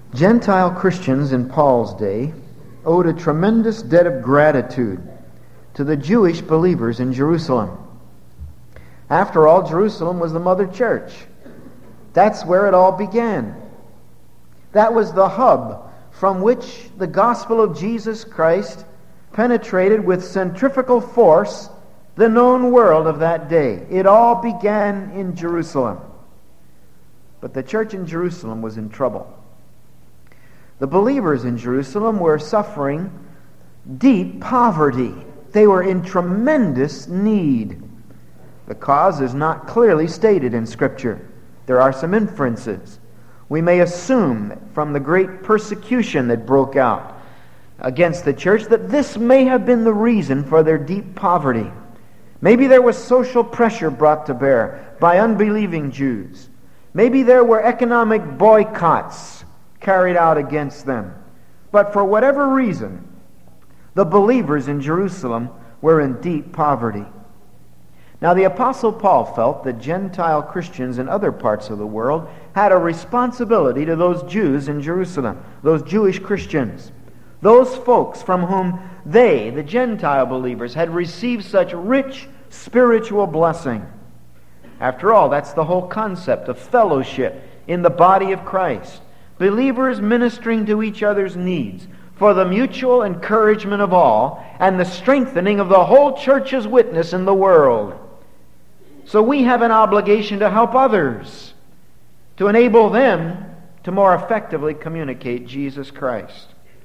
Gentile Christians in Paul's day owed a tremendous debt of gratitude to the Jewish believers in Jerusalem. After all, Jerusalem was the mother church. That's where it all began. That was the hub from which the gospel of Jesus Christ penetrated with centrifugal force the known world of that day. It all began in Jerusalem. But the church in Jerusalem was in trouble. The believers in Jerusalem were suffering deep poverty. They were in tremendous need. The cause is not clearly stated in Scripture. There are some inferences. We may assume from the great persecution that broke out against the church that this may have been the reason for their deep poverty. Maybe there was social pressure brought to bear by unbelieving Jews. Maybe there were economic boycotts carried out against them. But for whatever reason, the believers in Jerusalem were in deep poverty. Now, the Apostle Paul felt that Gentile Christians in other parts of the world had a responsibility to those Jews in Jerusalem, those Jewish Christians, those folks from whom they, the Gentile believers, had received such rich spiritual blessing. After all, that's the whole concept of fellowship in the body of Christ. Believers ministering to each other's needs for the mutual encouragement of all and the strengthening of the whole church's witness in the world. So we have an obligation to help others, to enable them to more effectively communicate Jesus Christ.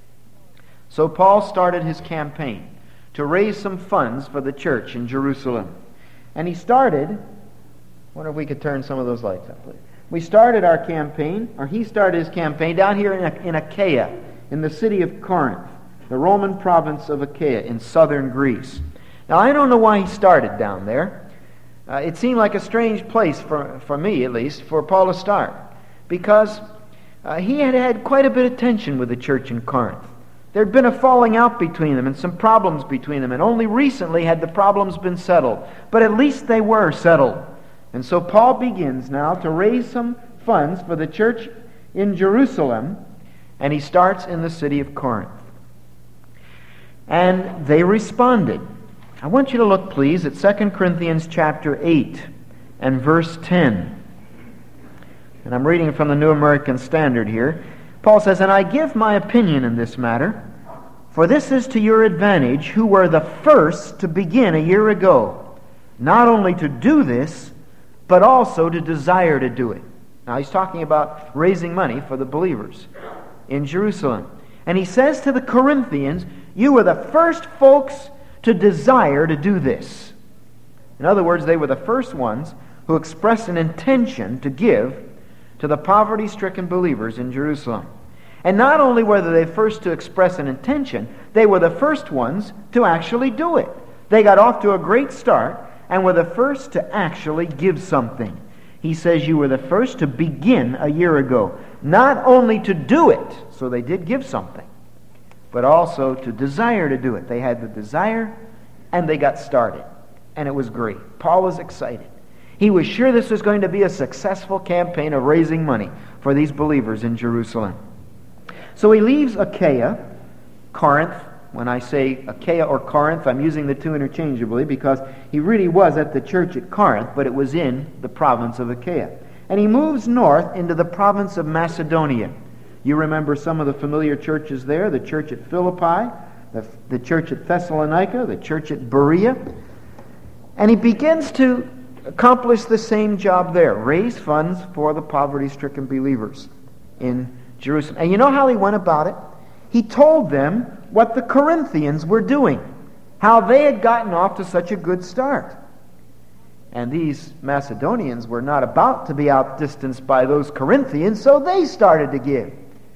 So Paul started his campaign to raise some funds for the church in Jerusalem. And he started, I wonder if we could turn some of those lights up, please. We started our campaign, or he started his campaign down here in Achaia, in the city of Corinth, the Roman province of Achaia in southern Greece. Now, I don't know why he started down there. It seemed like a strange place, for me at least, for Paul to start, because he had had quite a bit of tension with the church in Corinth. There had been a falling out between them and some problems between them, and only recently had the problems been settled. But at least they were settled. And so Paul begins now to raise some funds for the church in Jerusalem, and he starts in the city of Corinth. And they responded. I want you to look, please, at 2 Corinthians chapter 8 and verse 10. And I'm reading from the New American Standard here. Paul says, "And I give my opinion in this matter, for this is to your advantage, who were the first to begin a year ago, not only to do this, but also to desire to do it." Now he's talking about raising money for the believers in Jerusalem. And he says to the Corinthians, you were the first folks to desire to do this. In other words, they were the first ones who expressed an intention to give to the poverty-stricken believers in Jerusalem. And not only were they first to express an intention, they were the first ones to actually do it. They got off to a great start and were the first to actually give something. He says you were the first to begin a year ago. Not only to do it, so they did give something, but also to desire to do it. They had the desire and they got started. And it was great. Paul was excited. He was sure this was going to be a successful campaign of raising money for these believers in Jerusalem. So he leaves Achaia, Corinth. When I say Achaia or Corinth, I'm using the two interchangeably because he really was at the church at Corinth, but it was in the province of Achaia. And he moves north into the province of Macedonia. You remember some of the familiar churches there, the church at Philippi, the church at Thessalonica, the church at Berea. And he begins to accomplish the same job there, raise funds for the poverty-stricken believers in Jerusalem. And you know how he went about it? He told them what the Corinthians were doing, how they had gotten off to such a good start. And these Macedonians were not about to be outdistanced by those Corinthians, so they started to give.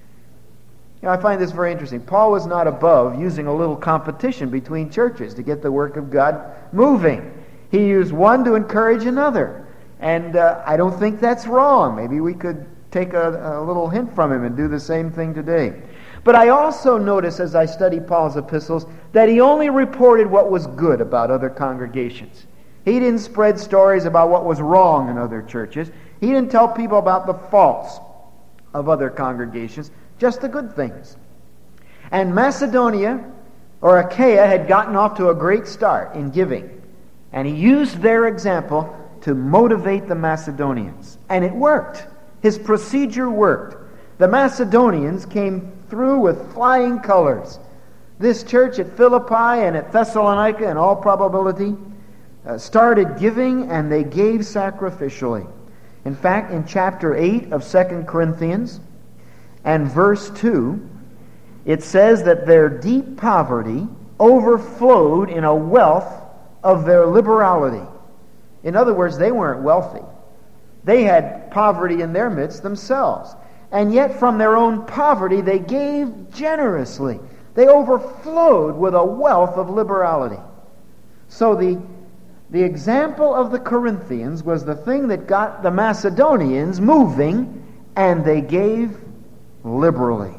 I find this very interesting. Paul was not above using a little competition between churches to get the work of God moving. He used one to encourage another. And I don't think that's wrong. Maybe we could take a little hint from him and do the same thing today. But I also notice as I study Paul's epistles that he only reported what was good about other congregations. He didn't spread stories about what was wrong in other churches. He didn't tell people about the faults of other congregations, just the good things. And Macedonia, or Achaia, had gotten off to a great start in giving. And he used their example to motivate the Macedonians. And it worked. His procedure worked. The Macedonians came through with flying colors. This church at Philippi and at Thessalonica, in all probability, started giving, and they gave sacrificially. In fact, in chapter 8 of 2 Corinthians and verse 2, it says that their deep poverty overflowed in a wealth of their liberality. In other words, they weren't wealthy. They had poverty in their midst themselves. And yet from their own poverty they gave generously. They overflowed with a wealth of liberality. So the example of the Corinthians was the thing that got the Macedonians moving, and they gave liberally.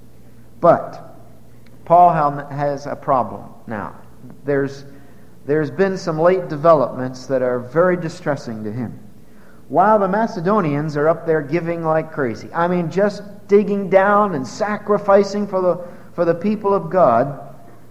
But Paul has a problem now. There's been some late developments that are very distressing to him. While the Macedonians are up there giving like crazy, I mean just digging down and sacrificing for the people of God,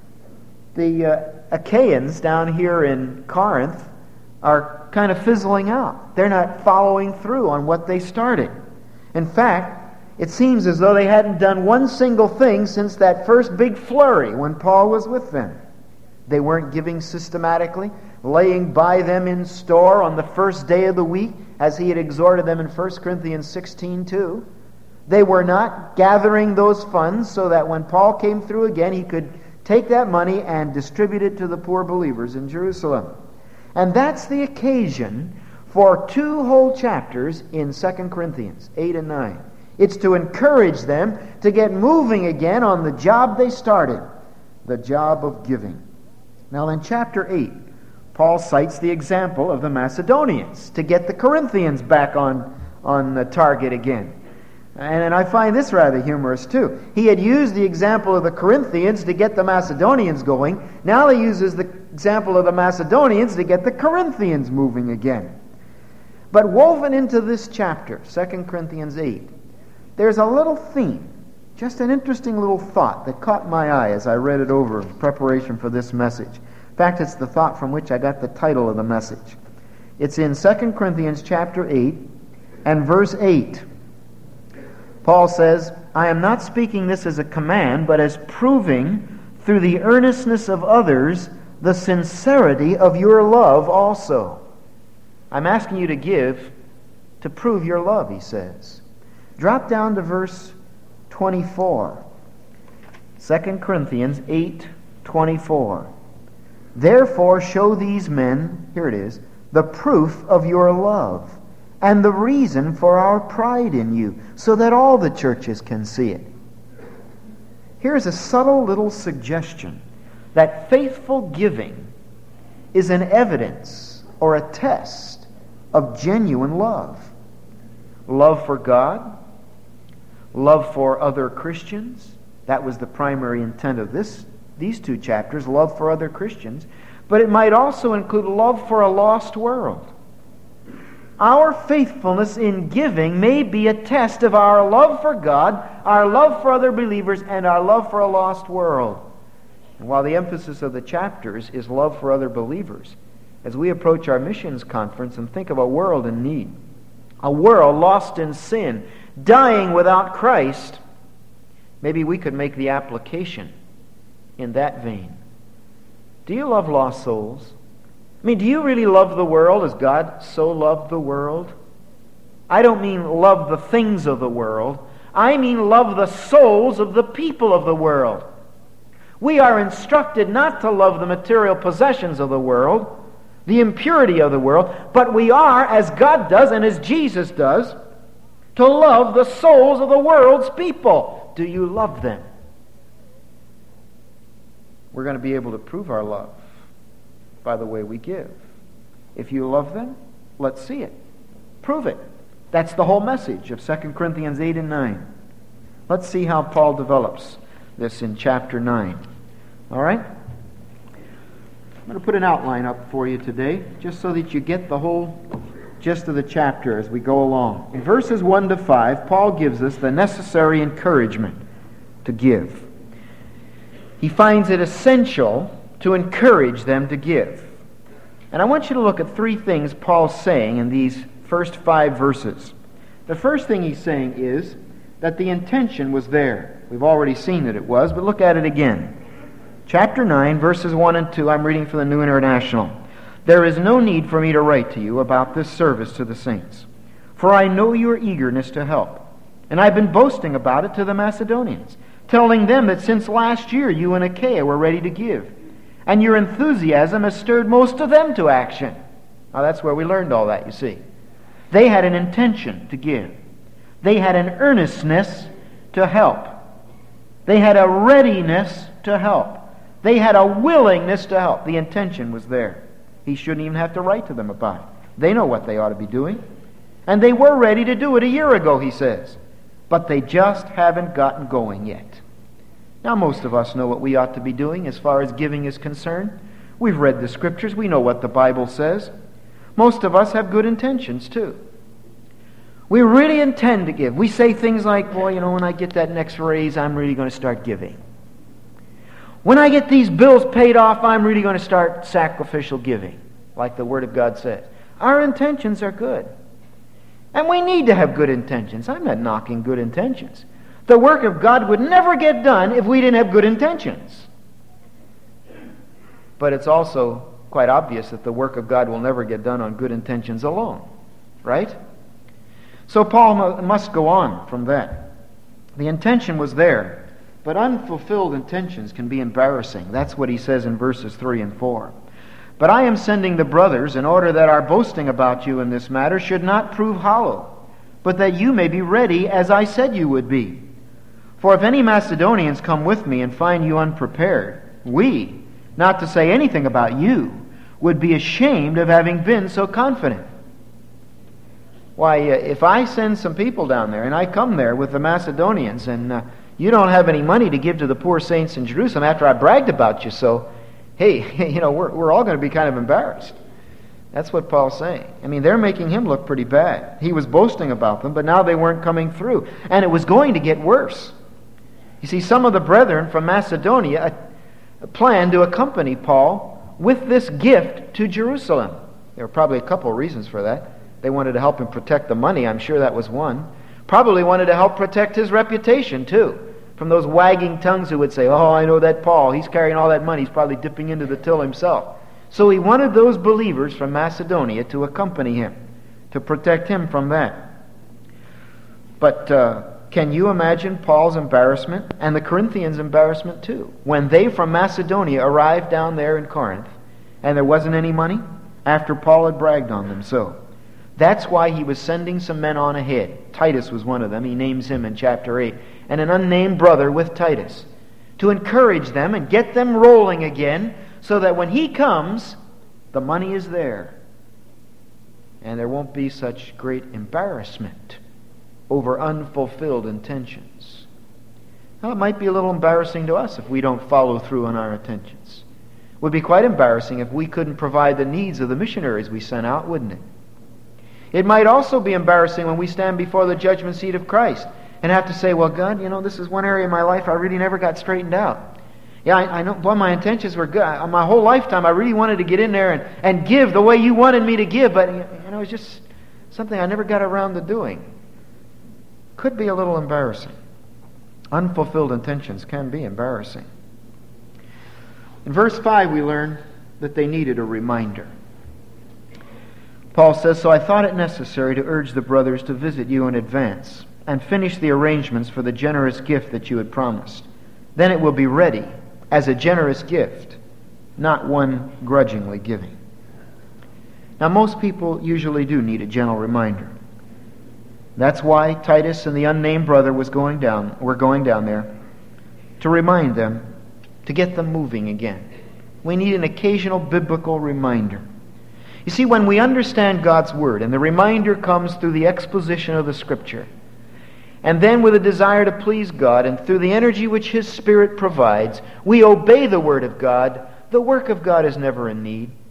the Achaeans down here in Corinth are kind of fizzling out. They're not following through on what they started. In fact, it seems as though they hadn't done one single thing since that first big flurry when Paul was with them. They weren't giving systematically, laying by them in store on the first day of the week, as he had exhorted them in 1 Corinthians 16:2. They were not gathering those funds so that when Paul came through again, he could take that money and distribute it to the poor believers in Jerusalem. And that's the occasion for 2 whole chapters in 2 Corinthians 8 and 9. It's to encourage them to get moving again on the job they started, the job of giving. Now in chapter 8, Paul cites the example of the Macedonians to get the Corinthians back on the target again. And I find this rather humorous too. He had used the example of the Corinthians to get the Macedonians going. Now he uses the example of the Macedonians to get the Corinthians moving again. But woven into this chapter, 2 Corinthians 8, there's a little theme, just an interesting little thought that caught my eye as I read it over in preparation for this message. In fact, it's the thought from which I got the title of the message. It's in 2 Corinthians chapter 8 and verse 8. Paul says, I am not speaking this as a command, but as proving through the earnestness of others the sincerity of your love also. I'm asking you to give to prove your love, he says. Drop down to verse 24. 2 Corinthians 8:24. Therefore show these men, here it is, the proof of your love and the reason for our pride in you, so that all the churches can see it. Here's a subtle little suggestion that faithful giving is an evidence or a test of genuine love. Love for God, love for other Christians. That was the primary intent of these 2 chapters, love for other Christians. But it might also include love for a lost world. Our faithfulness in giving may be a test of our love for God, our love for other believers, and our love for a lost world. And while the emphasis of the chapters is love for other believers, as we approach our missions conference and think of a world in need, a world lost in sin, dying without Christ, maybe we could make the application in that vein. Do you love lost souls? I mean, do you really love the world as God so loved the world? I don't mean love the things of the world. I mean love the souls of the people of the world. We are instructed not to love the material possessions of the world, the impurity of the world, but we are, as God does and as Jesus does, to love the souls of the world's people. Do you love them? We're going to be able to prove our love by the way we give. If you love them, let's see it. Prove it. That's the whole message of 2 Corinthians 8 and 9. Let's see how Paul develops this in chapter 9. All right? I'm going to put an outline up for you today, just so that you get the whole gist of the chapter as we go along. In verses 1 to 5, Paul gives us the necessary encouragement to give. He finds it essential to encourage them to give. And I want you to look at three things Paul's saying in these first 5 verses. The first thing he's saying is that the intention was there. We've already seen that it was, but look at it again. Chapter 9, verses 1 and 2, I'm reading from the New International. There is no need for me to write to you about this service to the saints, for I know your eagerness to help. And I've been boasting about it to the Macedonians, telling them that since last year you and Achaia were ready to give, and your enthusiasm has stirred most of them to action. Now that's where we learned all that, you see. They had an intention to give. They had an earnestness to help. They had a readiness to help. They had a willingness to help. The intention was there. He shouldn't even have to write to them about it. They know what they ought to be doing. And they were ready to do it a year ago, he says. But they just haven't gotten going yet. Now, most of us know what we ought to be doing as far as giving is concerned. We've read the Scriptures. We know what the Bible says. Most of us have good intentions, too. We really intend to give. We say things like, boy, when I get that next raise, I'm really going to start giving. When I get these bills paid off, I'm really going to start sacrificial giving, like the Word of God says. Our intentions are good. And we need to have good intentions. I'm not knocking good intentions. The work of God would never get done if we didn't have good intentions. But it's also quite obvious that the work of God will never get done on good intentions alone. Right? So Paul must go on from that. The intention was there. But unfulfilled intentions can be embarrassing. That's what he says in verses 3 and 4. But I am sending the brothers in order that our boasting about you in this matter should not prove hollow, but that you may be ready as I said you would be. For if any Macedonians come with me and find you unprepared, we, not to say anything about you, would be ashamed of having been so confident. Why, if I send some people down there and I come there with the Macedonians and you don't have any money to give to the poor saints in Jerusalem after I bragged about you, so, hey, we're all going to be kind of embarrassed. That's what Paul's saying. I mean, they're making him look pretty bad. He was boasting about them, but now they weren't coming through. And it was going to get worse. You see, some of the brethren from Macedonia planned to accompany Paul with this gift to Jerusalem. There were probably a couple of reasons for that. They wanted to help him protect the money. I'm sure that was one. Probably wanted to help protect his reputation, too. From those wagging tongues who would say, oh, I know that Paul, he's carrying all that money, he's probably dipping into the till himself. So he wanted those believers from Macedonia to accompany him, to protect him from that. But can you imagine Paul's embarrassment and the Corinthians' embarrassment too, when they from Macedonia arrived down there in Corinth and there wasn't any money after Paul had bragged on them so? That's why he was sending some men on ahead. Titus was one of them. He names him in chapter 8. And an unnamed brother with Titus, to encourage them and get them rolling again so that when he comes, the money is there. And there won't be such great embarrassment over unfulfilled intentions. Now, it might be a little embarrassing to us if we don't follow through on our intentions. It would be quite embarrassing if we couldn't provide the needs of the missionaries we sent out, wouldn't it? It might also be embarrassing when we stand before the judgment seat of Christ and have to say, well, God, this is one area of my life I really never got straightened out. Yeah, I know, boy, my intentions were good. My whole lifetime I really wanted to get in there and give the way you wanted me to give, but it was just something I never got around to doing. Could be a little embarrassing. Unfulfilled intentions can be embarrassing. In verse 5 we learn that they needed a reminder. Paul says, so I thought it necessary to urge the brothers to visit you in advance and finish the arrangements for the generous gift that you had promised. Then it will be ready as a generous gift, not one grudgingly giving. Now, most people usually do need a gentle reminder. That's why Titus and the unnamed brother were going down there to remind them, to get them moving again. We need an occasional biblical reminder. You see, when we understand God's Word, and the reminder comes through the exposition of the Scripture, and then with a desire to please God, and through the energy which His Spirit provides, we obey the Word of God, the work of God is never in need.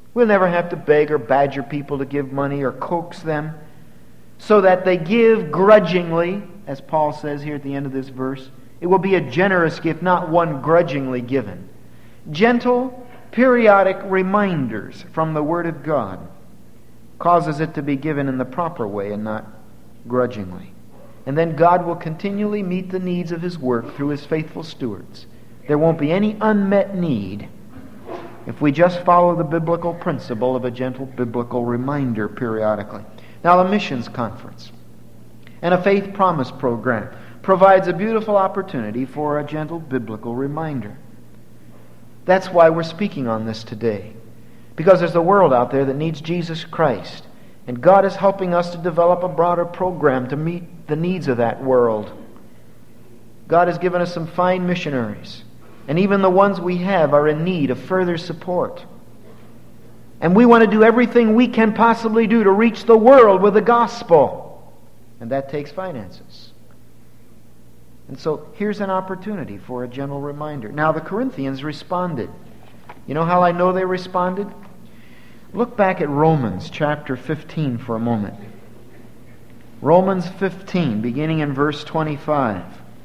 We'll never have to beg or badger people to give money or coax them so that they give grudgingly, as Paul says here at the end of this verse. It will be a generous gift, not one grudgingly given. Gentle, periodic reminders from the Word of God causes it to be given in the proper way and not grudgingly. And then God will continually meet the needs of His work through His faithful stewards. There won't be any unmet need if we just follow the biblical principle of a gentle biblical reminder periodically. Now, the missions conference and a faith promise program provides a beautiful opportunity for a gentle biblical reminder. That's why we're speaking on this today. Because there's a world out there that needs Jesus Christ. And God is helping us to develop a broader program to meet the needs of that world. God has given us some fine missionaries. And even the ones we have are in need of further support. And we want to do everything we can possibly do to reach the world with the gospel. And that takes finances. And so here's an opportunity for a gentle reminder. Now the Corinthians responded. You know how I know they responded? Look back at Romans chapter 15 for a moment. Romans 15, beginning in verse 25.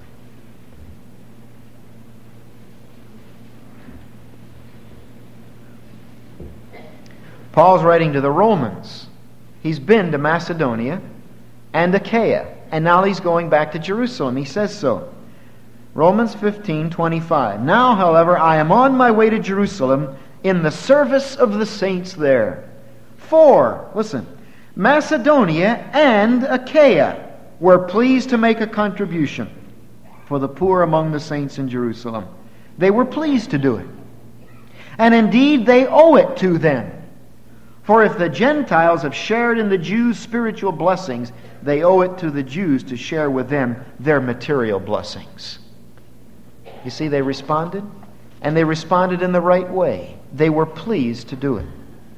Paul's writing to the Romans. He's been to Macedonia and Achaia, and now he's going back to Jerusalem. He says so. Romans 15:25. Now, however, I am on my way to Jerusalem in the service of the saints there. For, listen, Macedonia and Achaia were pleased to make a contribution for the poor among the saints in Jerusalem. They were pleased to do it. And indeed, they owe it to them. For if the Gentiles have shared in the Jews' spiritual blessings, they owe it to the Jews to share with them their material blessings. You see, they responded, and they responded in the right way. They were pleased to do it.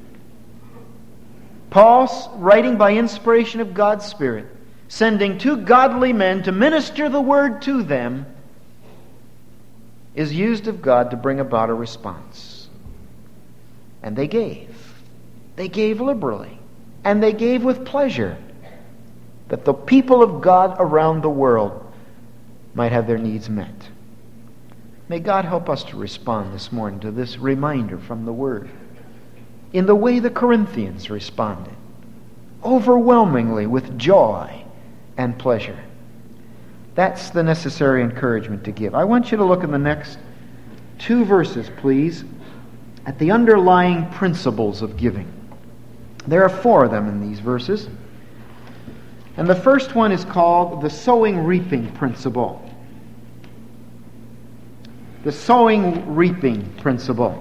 Paul, writing by inspiration of God's Spirit, sending two godly men to minister the word to them, is used of God to bring about a response. And they gave. They gave liberally. And they gave with pleasure, that the people of God around the world might have their needs met. May God help us to respond this morning to this reminder from the Word in the way the Corinthians responded, overwhelmingly with joy and pleasure. That's the necessary encouragement to give. I want you to look in the next two verses, please, at the underlying principles of giving. There are four of them in these verses. And the first one is called the sowing-reaping principle. The sowing-reaping principle.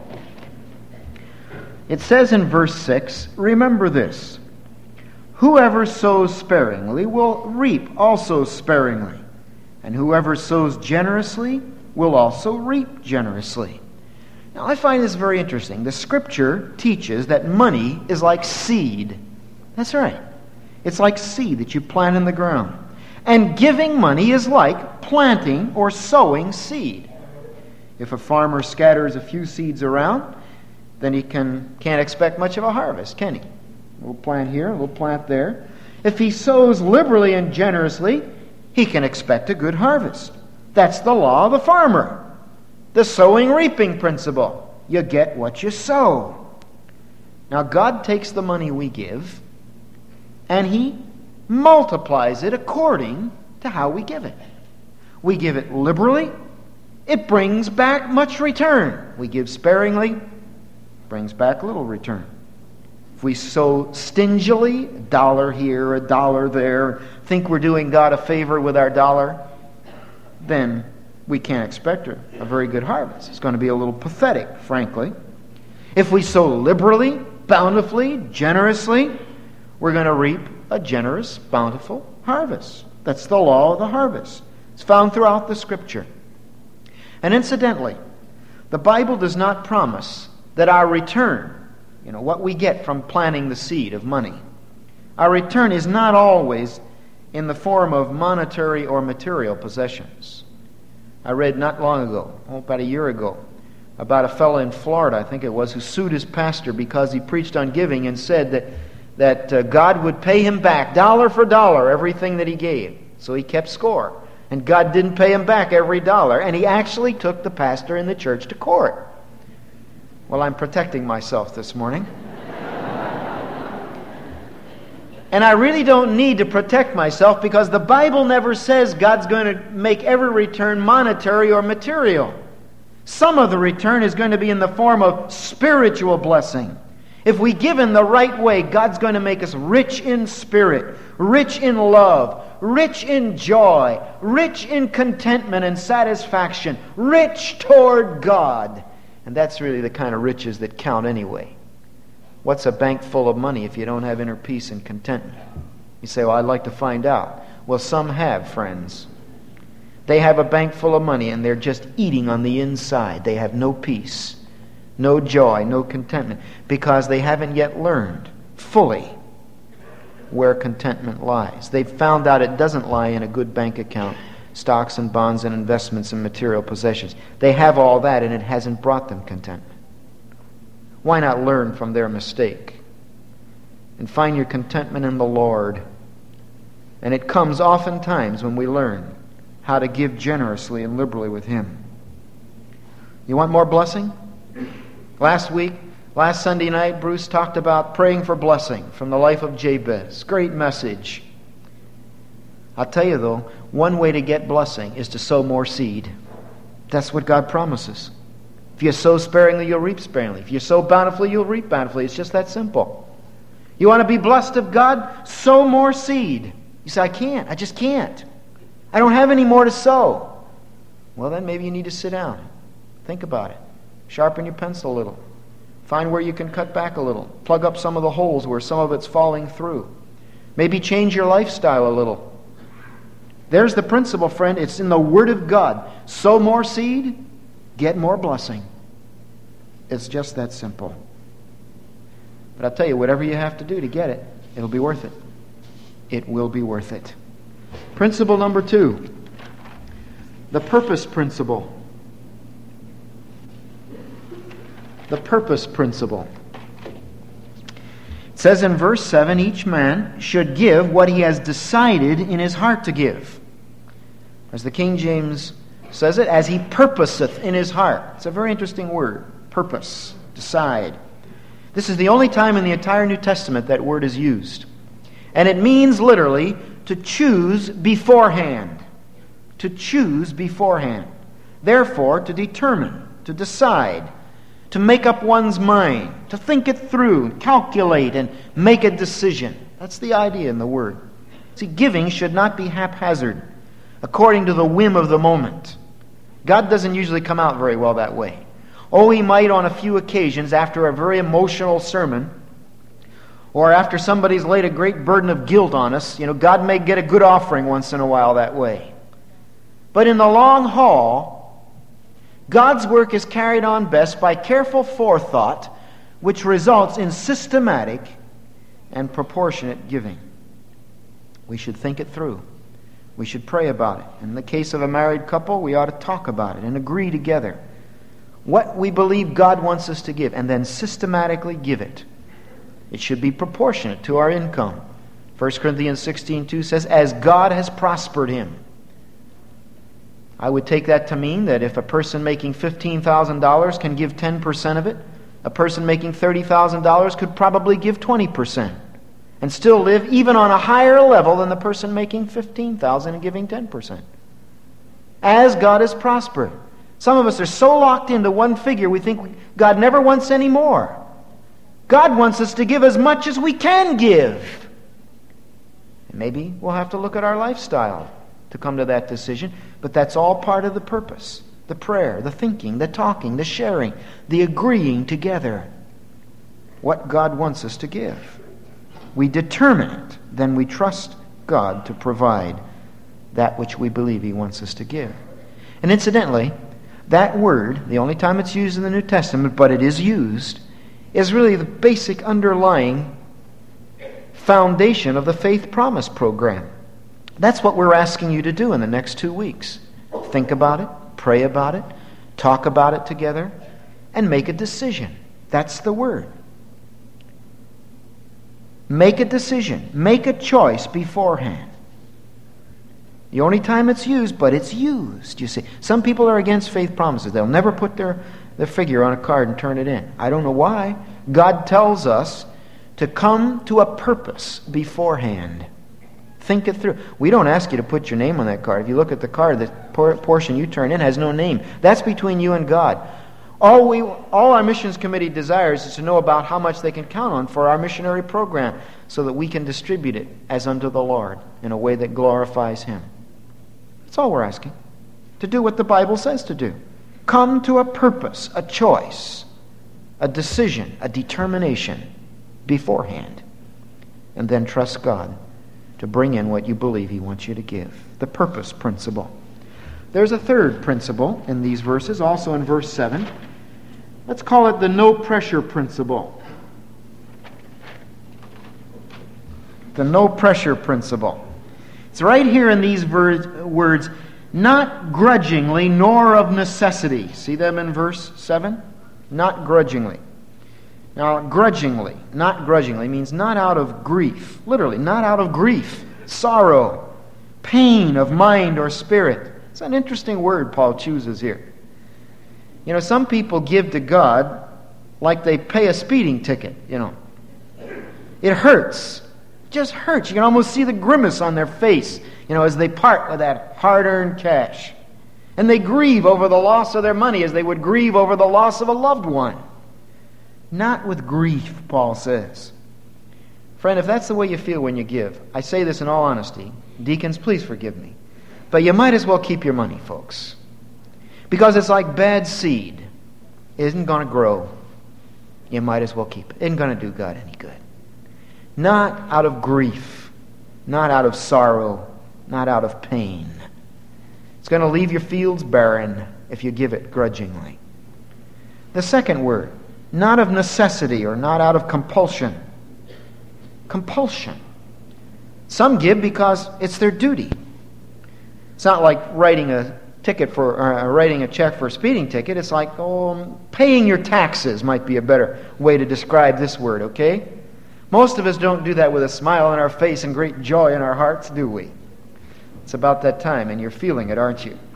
It says in verse 6, remember this, whoever sows sparingly will reap also sparingly, and whoever sows generously will also reap generously. Now I find this very interesting. The Scripture teaches that money is like seed. That's right. It's like seed that you plant in the ground. And giving money is like planting or sowing seed. If a farmer scatters a few seeds around, then he can't expect much of a harvest, can he? A little plant here, a little plant there. If he sows liberally and generously, he can expect a good harvest. That's the law of the farmer. The sowing-reaping principle. You get what you sow. Now God takes the money we give and He multiplies it according to how we give it. We give it liberally, it brings back much return. We give sparingly, it brings back little return. If we sow stingily, a dollar here, a dollar there, think we're doing God a favor with our dollar, then we can't expect a very good harvest. It's going to be a little pathetic, frankly. If we sow liberally, bountifully, generously, we're going to reap a generous, bountiful harvest. That's the law of the harvest. It's found throughout the Scripture. And incidentally, the Bible does not promise that our return, what we get from planting the seed of money, our return is not always in the form of monetary or material possessions. I read not long ago, about a year ago, about a fellow in Florida, I think it was, who sued his pastor because he preached on giving and said that God would pay him back dollar for dollar everything that he gave. So he kept score. And God didn't pay him back every dollar. And he actually took the pastor in the church to court. Well, I'm protecting myself this morning. And I really don't need to protect myself because the Bible never says God's going to make every return monetary or material. Some of the return is going to be in the form of spiritual blessing. If we give in the right way, God's going to make us rich in spirit, rich in love, rich in joy, rich in contentment and satisfaction, rich toward God. And that's really the kind of riches that count anyway. What's a bank full of money if you don't have inner peace and contentment? You say, well, I'd like to find out. Well, some have, friends. They have a bank full of money and they're just eating on the inside. They have no peace, no joy, no contentment, because they haven't yet learned fully where contentment lies. They've found out it doesn't lie in a good bank account, stocks and bonds and investments and material possessions. They have all that and it hasn't brought them contentment. Why not learn from their mistake and find your contentment in the Lord? And it comes oftentimes when we learn how to give generously and liberally with Him. You want more blessing? Last Sunday night, Bruce talked about praying for blessing from the life of Jabez. Great message. I'll tell you though, one way to get blessing is to sow more seed. That's what God promises. If you sow sparingly, you'll reap sparingly. If you sow bountifully, you'll reap bountifully. It's just that simple. You want to be blessed of God? Sow more seed. You say, I can't. I just can't. I don't have any more to sow. Well, then maybe you need to sit down. Think about it. Sharpen your pencil a little. Find where you can cut back a little. Plug up some of the holes where some of it's falling through. Maybe change your lifestyle a little. There's the principle, friend. It's in the Word of God. Sow more seed, get more blessing. It's just that simple. But I'll tell you, whatever you have to do to get it, it'll be worth it. It will be worth it. Principle number 2, the purpose principle. The purpose principle. It says in verse 7, each man should give what he has decided in his heart to give. As the King James says it, as he purposeth in his heart. It's a very interesting word. Purpose. Decide. This is the only time in the entire New Testament that word is used. And it means literally to choose beforehand. To choose beforehand. Therefore, to determine, to decide, to make up one's mind, to think it through, calculate, and make a decision. That's the idea in the word. See, giving should not be haphazard, according to the whim of the moment. God doesn't usually come out very well that way. Oh, He might on a few occasions after a very emotional sermon, or after somebody's laid a great burden of guilt on us. God may get a good offering once in a while that way. But in the long haul, God's work is carried on best by careful forethought, which results in systematic and proportionate giving. We should think it through. We should pray about it. In the case of a married couple, we ought to talk about it and agree together what we believe God wants us to give, and then systematically give it. It should be proportionate to our income. 1 Corinthians 16:2 says, as God has prospered him. I would take that to mean that if a person making $15,000 can give 10% of it, a person making $30,000 could probably give 20% and still live even on a higher level than the person making $15,000 and giving 10%. As God has prospered. Some of us are so locked into one figure we think God never wants any more. God wants us to give as much as we can give. And maybe we'll have to look at our lifestyle to come to that decision, but that's all part of the purpose. The prayer, the thinking, the talking, the sharing, the agreeing together. What God wants us to give. We determine it, then we trust God to provide that which we believe He wants us to give. And incidentally, that word, the only time it's used in the New Testament, but it is used, is really the basic underlying foundation of the Faith Promise program. That's what we're asking you to do in the next 2 weeks. Think about it, pray about it, talk about it together, and make a decision. That's the word. Make a decision. Make a choice beforehand. The only time it's used, but it's used, you see. Some people are against faith promises. They'll never put their figure on a card and turn it in. I don't know why. God tells us to come to a purpose beforehand. Think it through. We don't ask you to put your name on that card. If you look at the card, the portion you turn in has no name. That's between you and God. All our missions committee desires is to know about how much they can count on for our missionary program so that we can distribute it as unto the Lord in a way that glorifies Him. That's all we're asking. To do what the Bible says to do. Come to a purpose, a choice, a decision, a determination beforehand. And then trust God to bring in what you believe He wants you to give. The purpose principle. There's a third principle in these verses, also in verse 7. Let's call it the no pressure principle. The no pressure principle. It's right here in these words, not grudgingly nor of necessity. See them in verse 7? Not grudgingly. Now, not grudgingly means not out of grief. Literally, not out of grief, sorrow, pain of mind or spirit. It's an interesting word Paul chooses here. You know, some people give to God like they pay a speeding ticket, you know. It hurts. It just hurts. You can almost see the grimace on their face, you know, as they part with that hard-earned cash. And they grieve over the loss of their money as they would grieve over the loss of a loved one. Not with grief, Paul says. Friend, if that's the way you feel when you give, I say this in all honesty. Deacons, please forgive me. But you might as well keep your money, folks. Because it's like bad seed. It isn't going to grow. You might as well keep it. It isn't going to do God any good. Not out of grief. Not out of sorrow. Not out of pain. It's going to leave your fields barren if you give it grudgingly. The second word, not of necessity or not out of compulsion. Compulsion. Some give because it's their duty. It's not like writing a check for a speeding ticket. It's like paying your taxes might be a better way to describe this word, okay? Most of us don't do that with a smile on our face and great joy in our hearts, do we? It's about that time, and you're feeling it, aren't you?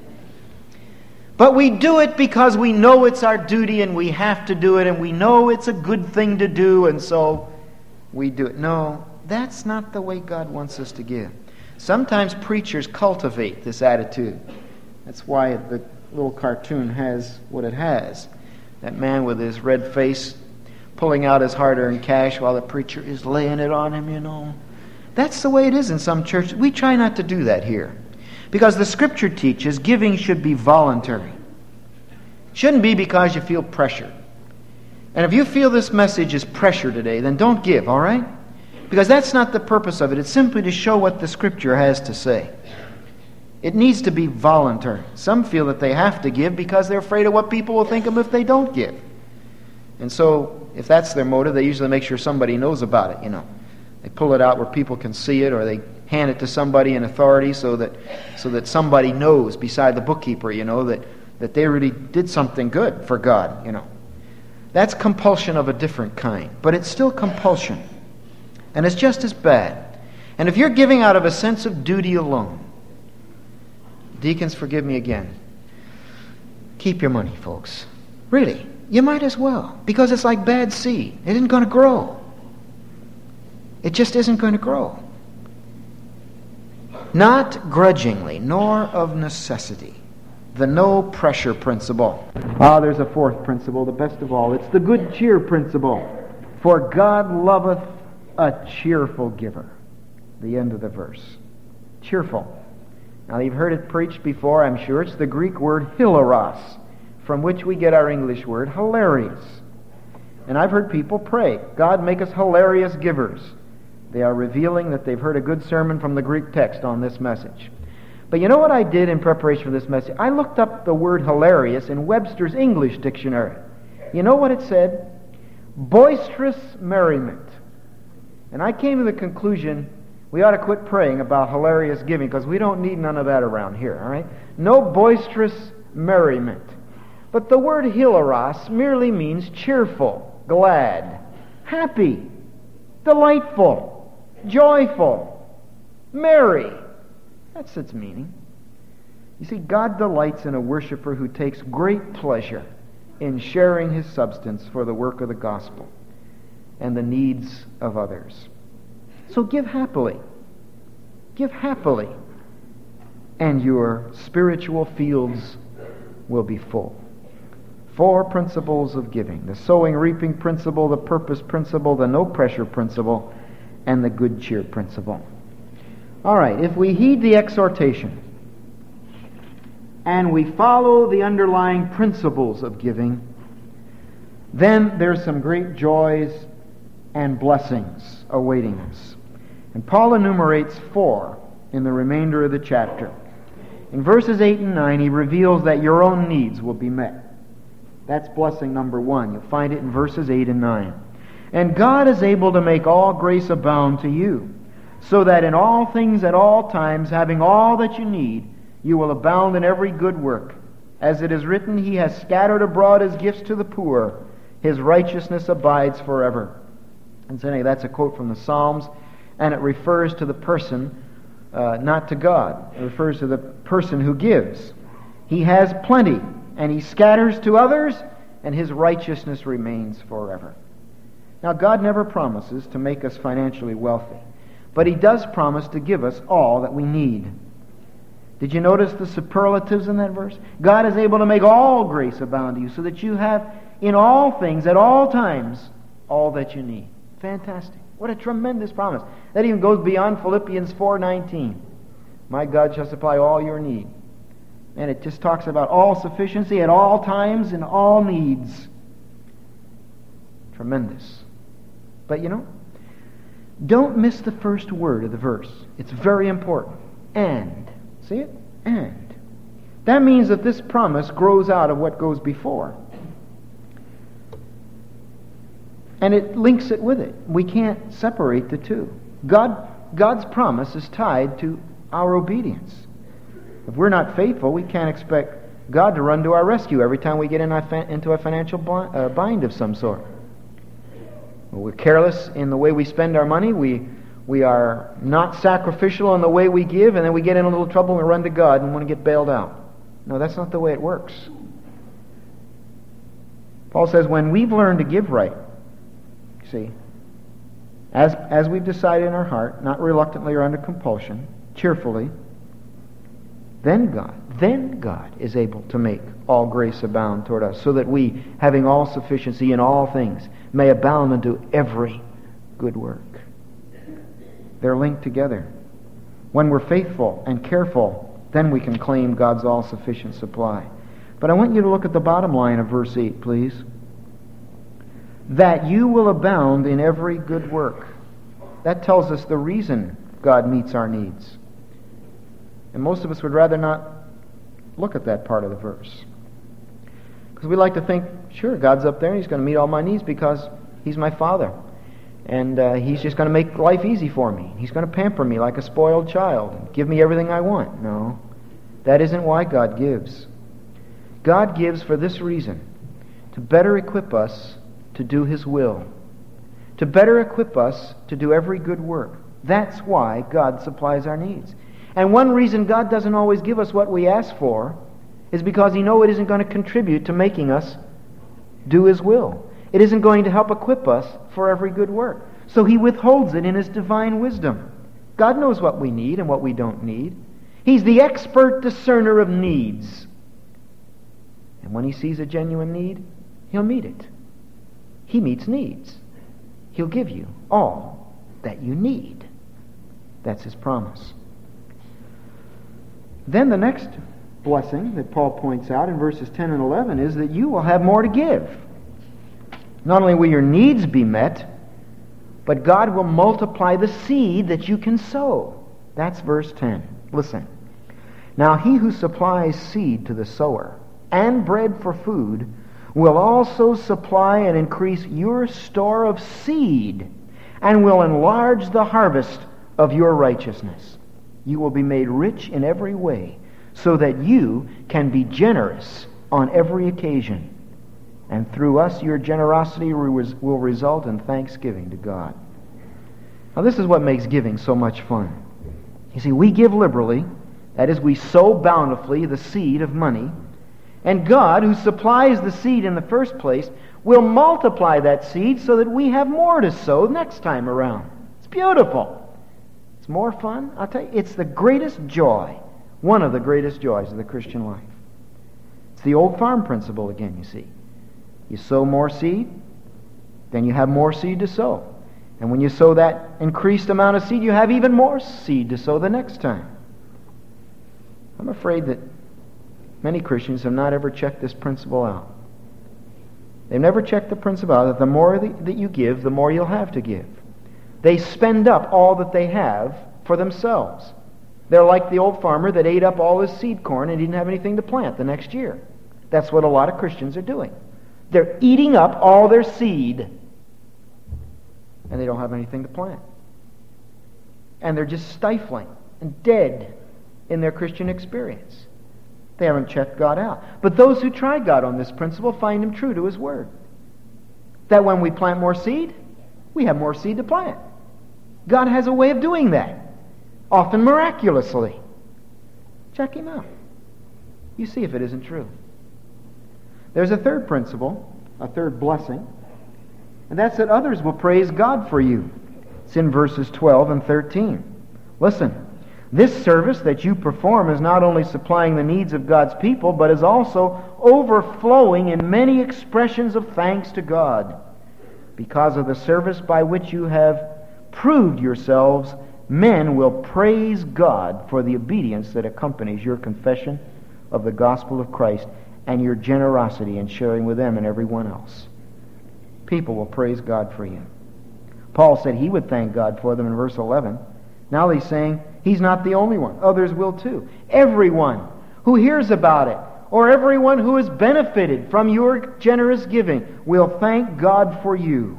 But we do it because we know it's our duty and we have to do it, and we know it's a good thing to do, and so we do it. No, that's not the way God wants us to give. Sometimes preachers cultivate this attitude. That's why the little cartoon has what it has. That man with his red face pulling out his hard-earned cash while the preacher is laying it on him, you know. That's the way it is in some churches. We try not to do that here. Because the Scripture teaches giving should be voluntary. It shouldn't be because you feel pressured. And if you feel this message is pressure today, then don't give, all right? Because that's not the purpose of it. It's simply to show what the Scripture has to say. It needs to be voluntary. Some feel that they have to give because they're afraid of what people will think of them if they don't give. And so, if that's their motive, they usually make sure somebody knows about it, you know. They pull it out where people can see it, or they hand it to somebody in authority so that somebody knows beside the bookkeeper, you know, that they really did something good for God, you know. That's compulsion of a different kind, but it's still compulsion. And it's just as bad. And if you're giving out of a sense of duty alone, deacons, forgive me again, keep your money, folks. Really, you might as well, because it's like bad seed. It isn't going to grow. It just isn't going to grow. Not grudgingly, nor of necessity. The no pressure principle. There's a fourth principle, the best of all. It's the good cheer principle. For God loveth a cheerful giver. The end of the verse. Cheerful. Now you've heard it preached before, I'm sure. It's the Greek word hilaros, from which we get our English word hilarious. And I've heard people pray, God make us hilarious givers. They are revealing that they've heard a good sermon from the Greek text on this message. But you know what I did in preparation for this message? I looked up the word hilarious in Webster's English Dictionary. You know what it said? Boisterous merriment. And I came to the conclusion we ought to quit praying about hilarious giving because we don't need none of that around here, all right? No boisterous merriment. But the word hilaros merely means cheerful, glad, happy, delightful, joyful, merry. That's its meaning. You see, God delights in a worshiper who takes great pleasure in sharing his substance for the work of the gospel and the needs of others. So give happily. Give happily, and your spiritual fields will be full. 4 principles of giving: the sowing, reaping principle, the purpose principle, the no pressure principle, and the good cheer principle. All right, if we heed the exhortation and we follow the underlying principles of giving, then there's some great joys and blessings awaiting us. And Paul enumerates 4 in the remainder of the chapter. In verses 8 and 9, he reveals that your own needs will be met. That's blessing number 1. You'll find it in verses 8 and 9. And God is able to make all grace abound to you, so that in all things at all times, having all that you need, you will abound in every good work. As it is written, He has scattered abroad His gifts to the poor. His righteousness abides forever. And so anyway, that's a quote from the Psalms, and it refers to the person, not to God. It refers to the person who gives. He has plenty, and He scatters to others, and His righteousness remains forever. Now, God never promises to make us financially wealthy, but He does promise to give us all that we need. Did you notice the superlatives in that verse? God is able to make all grace abound to you, so that you have in all things, at all times, all that you need. Fantastic. What a tremendous promise. That even goes beyond Philippians 4:19. My God shall supply all your need. And it just talks about all sufficiency at all times and all needs. Tremendous. But don't miss the first word of the verse. It's very important. And. See it? And. That means that this promise grows out of what goes before. And it links it with it. We can't separate the two. God's promise is tied to our obedience. If we're not faithful, we can't expect God to run to our rescue every time we get into a financial bind of some sort. We're careless in the way we spend our money. We are not sacrificial in the way we give, and then we get in a little trouble and we run to God and want to get bailed out. No, that's not the way it works. Paul says when we've learned to give right, see, as we've decided in our heart, not reluctantly or under compulsion, cheerfully, then God is able to make all grace abound toward us, so that we, having all sufficiency in all things, may abound unto every good work. They're linked together. When we're faithful and careful, then we can claim God's all-sufficient supply. But I want you to look at the bottom line of verse 8, please. That you will abound in every good work. That tells us the reason God meets our needs. And most of us would rather not look at that part of the verse. Because we like to think, sure, God's up there and He's going to meet all my needs because He's my Father. And He's just going to make life easy for me. He's going to pamper me like a spoiled child and give me everything I want. No, that isn't why God gives. God gives for this reason: to better equip us to do His will, to better equip us to do every good work. That's why God supplies our needs. And one reason God doesn't always give us what we ask for is because He knows it isn't going to contribute to making us do His will. It isn't going to help equip us for every good work. So He withholds it in His divine wisdom. God knows what we need and what we don't need. He's the expert discerner of needs. And when He sees a genuine need, He'll meet it. He meets needs. He'll give you all that you need. That's His promise. Then the next blessing that Paul points out in verses 10 and 11 is that you will have more to give. Not only will your needs be met, but God will multiply the seed that you can sow. That's verse 10. Listen. Now He who supplies seed to the sower and bread for food will also supply and increase your store of seed and will enlarge the harvest of your righteousness. You will be made rich in every way, so that you can be generous on every occasion. And through us, your generosity will result in thanksgiving to God. Now, this is what makes giving so much fun. You see, we give liberally. That is, we sow bountifully the seed of money. And God, who supplies the seed in the first place, will multiply that seed so that we have more to sow next time around. It's beautiful. It's more fun. I'll tell you, it's the greatest joy, one of the greatest joys of the Christian life. It's the old farm principle again, you see. You sow more seed, then you have more seed to sow. And when you sow that increased amount of seed, you have even more seed to sow the next time. I'm afraid that many Christians have not ever checked this principle out. They've never checked the principle out that the more that you give, the more you'll have to give. They spend up all that they have for themselves. They're like the old farmer that ate up all his seed corn and didn't have anything to plant the next year. That's what a lot of Christians are doing. They're eating up all their seed, and they don't have anything to plant. And they're just stifling and dead in their Christian experience. They haven't checked God out. But those who try God on this principle find Him true to His Word. That when we plant more seed, we have more seed to plant. God has a way of doing that, often miraculously. Check Him out. You see if it isn't true. There's a third principle, a third blessing, and that's that others will praise God for you. It's in verses 12 and 13. Listen, this service that you perform is not only supplying the needs of God's people, but is also overflowing in many expressions of thanks to God. Because of the service by which you have proved yourselves, men will praise God for the obedience that accompanies your confession of the gospel of Christ and your generosity in sharing with them and everyone else. People will praise God for you. Paul said he would thank God for them in verse 11. Now he's saying he's not the only one. Others will too. Everyone who hears about it, or everyone who has benefited from your generous giving, will thank God for you.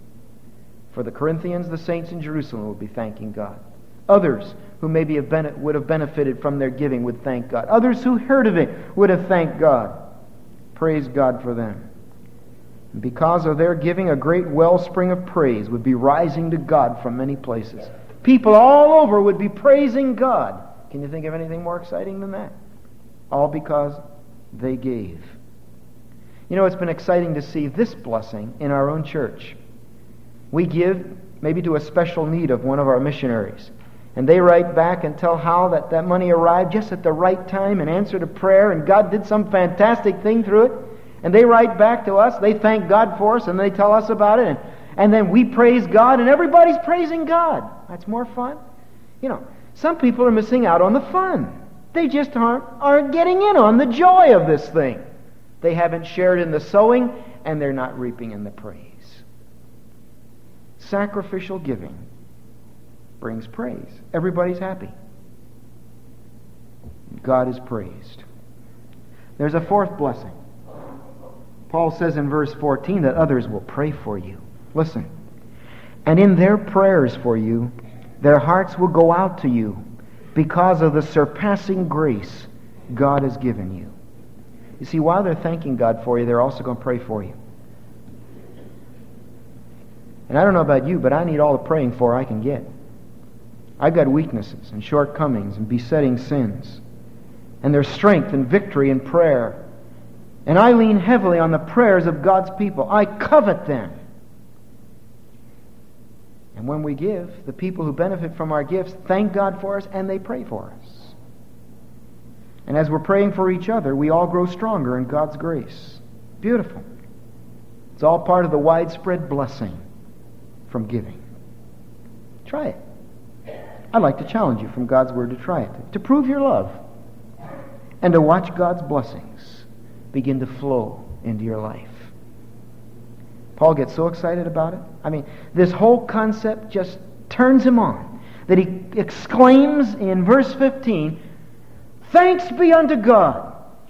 For the Corinthians, the saints in Jerusalem will be thanking God. Others who maybe would have benefited from their giving would thank God. Others who heard of it would have thanked God. Praise God for them. And because of their giving, a great wellspring of praise would be rising to God from many places. People all over would be praising God. Can you think of anything more exciting than that? All because they gave. You know, it's been exciting to see this blessing in our own church. We give maybe to a special need of one of our missionaries. And they write back and tell how that money arrived just at the right time and answered a prayer, and God did some fantastic thing through it. And they write back to us, they thank God for us, and they tell us about it. And then we praise God, and everybody's praising God. That's more fun. You know, some people are missing out on the fun. They just aren't getting in on the joy of this thing. They haven't shared in the sowing, and they're not reaping in the praise. Sacrificial giving brings praise. Everybody's happy. God is praised. There's a fourth blessing. Paul says in verse 14 that others will pray for you. Listen. And in their prayers for you, their hearts will go out to you because of the surpassing grace God has given you. You see, while they're thanking God for you, they're also going to pray for you. And I don't know about you, but I need all the praying for I can get. I've got weaknesses and shortcomings and besetting sins. And there's strength and victory in prayer. And I lean heavily on the prayers of God's people. I covet them. And when we give, the people who benefit from our gifts thank God for us and they pray for us. And as we're praying for each other, we all grow stronger in God's grace. Beautiful. It's all part of the widespread blessing from giving. Try it. I'd like to challenge you from God's Word to try it. To prove your love. And to watch God's blessings begin to flow into your life. Paul gets so excited about it. I mean, this whole concept just turns him on. That he exclaims in verse 15, "Thanks be unto God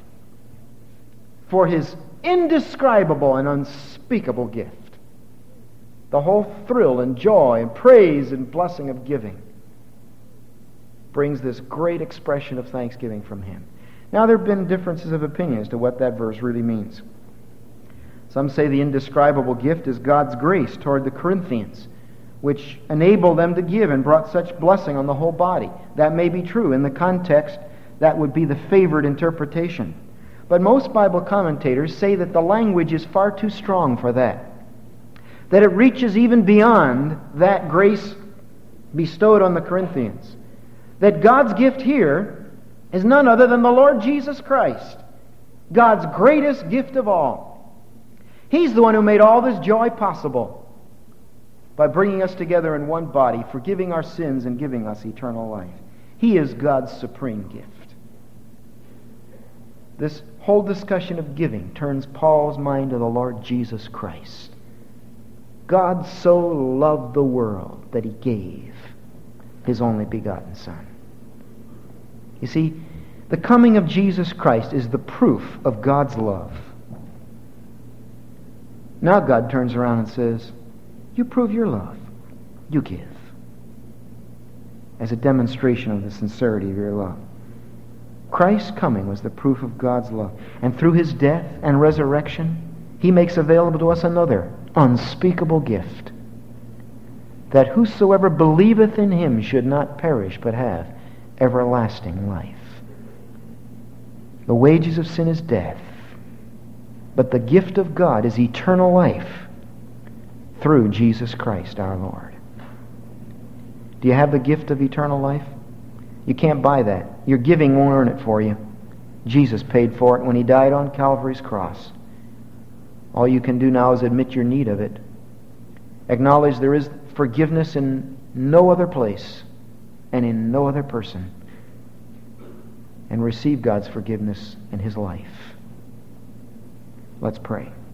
for His indescribable and unspeakable gift." The whole thrill and joy and praise and blessing of giving brings this great expression of thanksgiving from him. Now, there have been differences of opinion as to what that verse really means. Some say the indescribable gift is God's grace toward the Corinthians, which enabled them to give and brought such blessing on the whole body. That may be true. In the context, that would be the favored interpretation. But most Bible commentators say that the language is far too strong for that. That it reaches even beyond that grace bestowed on the Corinthians. That God's gift here is none other than the Lord Jesus Christ, God's greatest gift of all. He's the one who made all this joy possible by bringing us together in one body, forgiving our sins and giving us eternal life. He is God's supreme gift. This whole discussion of giving turns Paul's mind to the Lord Jesus Christ. God so loved the world that He gave His only begotten Son. You see, the coming of Jesus Christ is the proof of God's love. Now God turns around and says, you prove your love. You give. As a demonstration of the sincerity of your love. Christ's coming was the proof of God's love. And through His death and resurrection, He makes available to us another unspeakable gift. That whosoever believeth in Him should not perish, but have everlasting life. The wages of sin is death, but the gift of God is eternal life through Jesus Christ our Lord. Do you have the gift of eternal life? You can't buy that. Your giving won't earn it for you. Jesus paid for it when He died on Calvary's cross. All you can do now is admit your need of it. Acknowledge there is forgiveness in no other place and in no other person. And receive God's forgiveness in His life. Let's pray.